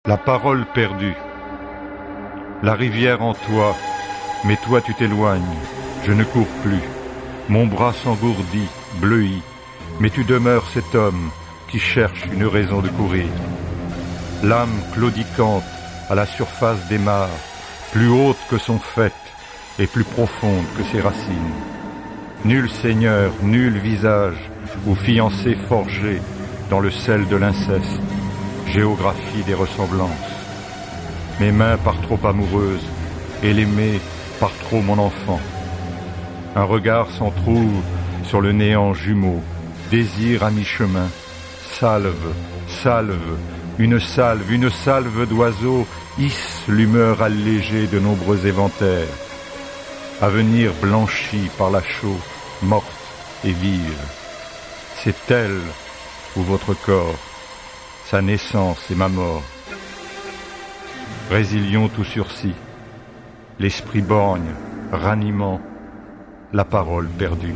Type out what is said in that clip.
La parole perdue. La rivière en toi, mais toi tu t'éloignes, je ne cours plus. Mon bras s'engourdit, bleui, mais tu demeures cet homme qui cherche une raison de courir. L'âme claudicante à la surface des mares, plus haute que son faîte et plus profonde que ses racines. Nul seigneur, nul visage, ou fiancé forgé dans le sel de l'inceste, géographie des ressemblances. Mes mains par trop amoureuses, et l'aimé par trop mon enfant. Un regard s'en trouve sur le néant jumeau, désir à mi-chemin, salve, salve, une salve d'oiseaux hisse l'humeur allégée de nombreux éventaires. Avenir blanchi par la chaux, morte et vive. C'est elle ou votre corps, sa naissance et ma mort. Résilions tout sursis, l'esprit borgne, ranimant, la parole perdue.